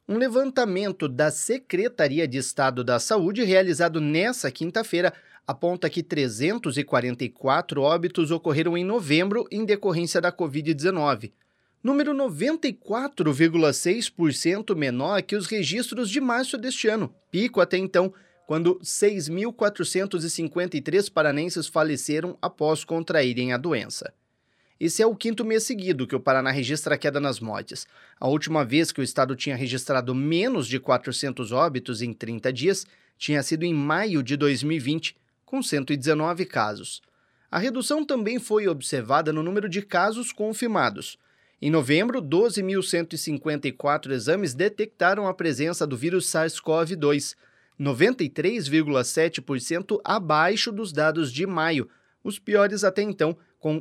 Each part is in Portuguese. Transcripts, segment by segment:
Um levantamento da Secretaria de Estado da Saúde, realizado nesta quinta-feira, aponta que 344 óbitos ocorreram em novembro em decorrência da Covid-19, número 94,6% menor que os registros de março deste ano, pico até então, quando 6.453 paranenses faleceram após contraírem a doença. Esse é o quinto mês seguido que o Paraná registra queda nas mortes. A última vez que o estado tinha registrado menos de 400 óbitos em 30 dias tinha sido em maio de 2020, com 119 casos. A redução também foi observada no número de casos confirmados. Em novembro, 12.154 exames detectaram a presença do vírus SARS-CoV-2, 93,7% abaixo dos dados de maio, os piores até então, com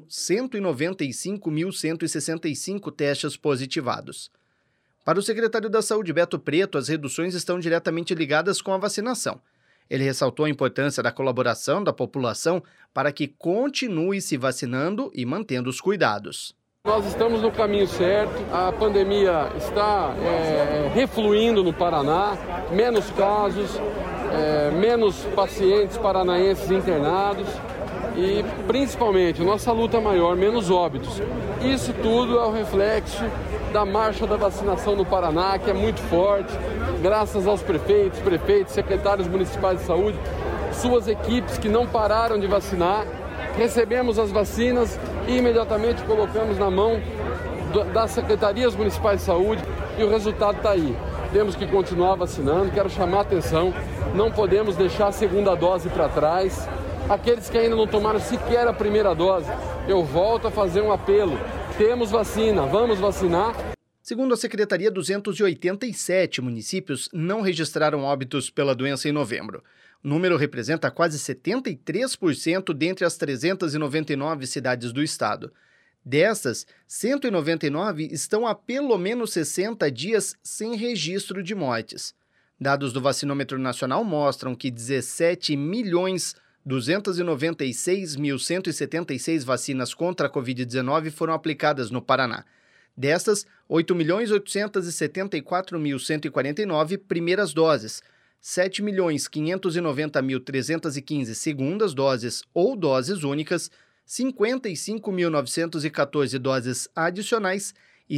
195.165 testes positivados. Para o secretário da Saúde, Beto Preto, as reduções estão diretamente ligadas com a vacinação. Ele ressaltou a importância da colaboração da população para que continue se vacinando e mantendo os cuidados. Nós estamos no caminho certo, a pandemia está refluindo no Paraná, menos casos, menos pacientes paranaenses internados. E, principalmente, nossa luta maior, menos óbitos. Isso tudo é o reflexo da marcha da vacinação no Paraná, que é muito forte, graças aos prefeitos, secretários municipais de saúde, suas equipes que não pararam de vacinar. Recebemos as vacinas e imediatamente colocamos na mão das secretarias municipais de saúde e o resultado está aí. Temos que continuar vacinando, quero chamar a atenção, não podemos deixar a segunda dose para trás. Aqueles que ainda não tomaram sequer a primeira dose, eu volto a fazer um apelo. Temos vacina, vamos vacinar. Segundo a Secretaria, 287 municípios não registraram óbitos pela doença em novembro. O número representa quase 73% dentre as 399 cidades do estado. Dessas, 199 estão há pelo menos 60 dias sem registro de mortes. Dados do Vacinômetro Nacional mostram que 17.296.176 vacinas contra a Covid-19 foram aplicadas no Paraná. Destas, 8.874.149 primeiras doses, 7.590.315 segundas doses ou doses únicas, 55.914 doses adicionais e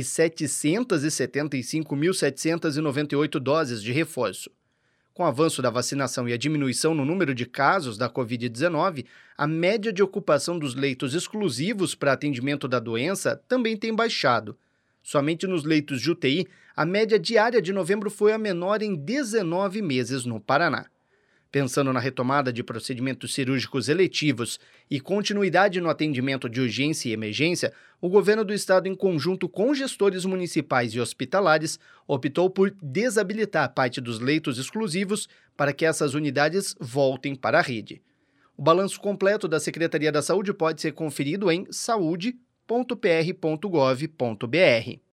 775.798 doses de reforço. Com o avanço da vacinação e a diminuição no número de casos da Covid-19, a média de ocupação dos leitos exclusivos para atendimento da doença também tem baixado. Somente nos leitos de UTI, a média diária de novembro foi a menor em 19 meses no Paraná. Pensando na retomada de procedimentos cirúrgicos eletivos e continuidade no atendimento de urgência e emergência, o governo do estado, em conjunto com gestores municipais e hospitalares, optou por desabilitar parte dos leitos exclusivos para que essas unidades voltem para a rede. O balanço completo da Secretaria da Saúde pode ser conferido em saude.pr.gov.br.